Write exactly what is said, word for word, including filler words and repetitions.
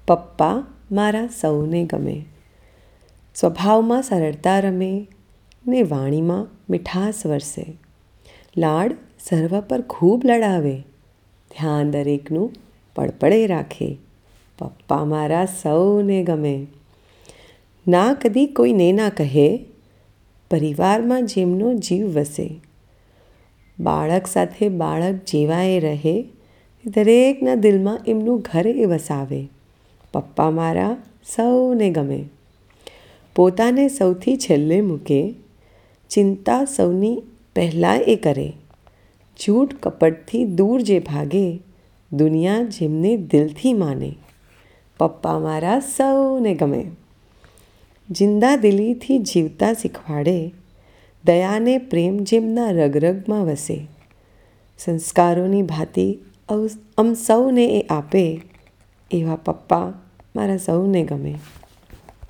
પપ્પા મારા સૌને ગમે. સ્વભાવમાં સરળતા રમે ને વાણીમાં મીઠાશ વરસે. લાડ સર્વ પર ખૂબ લડાવે, ધ્યાન દરેકનું પડપડે રાખે. પપ્પા મારા સૌને ગમે. ના કદી કોઈને ના કહે, પરિવારમાં જેમનો જીવ વસે. બાળક સાથે બાળક જેવા એ રહે, દરેકના દિલમાં એમનું ઘર એ વસાવે. પપ્પા મારા સૌને ગમે. પોતાને સૌથી છેલ્લે મૂકે, ચિંતા સૌની પહેલાં એ કરે. જૂઠ કપટથી દૂર જે ભાગે, દુનિયા જેમને દિલથી માને. પપ્પા મારા સૌને ગમે. જિંદા દિલીથી જીવતા શીખવાડે, દયાને પ્રેમ જેમના રગરગમાં વસે. સંસ્કારોની ભાતી અમ સૌને એ આપે, એવા પપ્પા મારા સૌને ગમે.